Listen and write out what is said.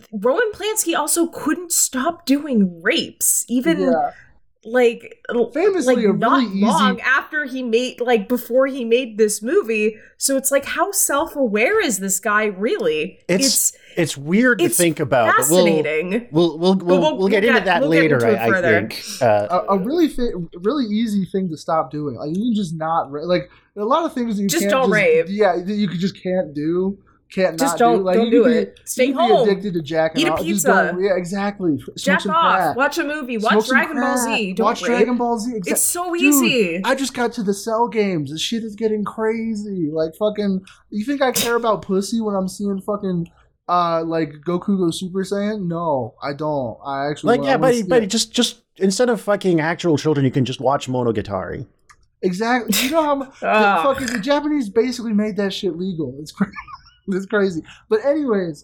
Roman Polanski also couldn't stop doing rapes, even like famously a not really long easy after he made before he made this movie. So it's like, how self-aware is this guy really? It's weird to think about. Fascinating. But we'll get into that later. I think a really easy thing to stop doing. Like, you can just not like a lot of things that you just can't don't rape. Yeah, that you just can't do. Can't just not do. Like, don't do it. Stay home. Be addicted to jacking off. Eat a pizza. Yeah, exactly. Jack off. Watch a movie. Watch Dragon Ball Z. Watch Dragon Ball Z. Exactly. It's so easy. Dude, I just got to the Cell games. This shit is getting crazy. Like, fucking. You think I care about pussy when I'm seeing fucking like Goku go Super Saiyan? No, I don't. I actually but just instead of fucking actual children, you can just watch Monogatari. Exactly. You know how fucking the Japanese basically made that shit legal. It's crazy. It's crazy. But anyways,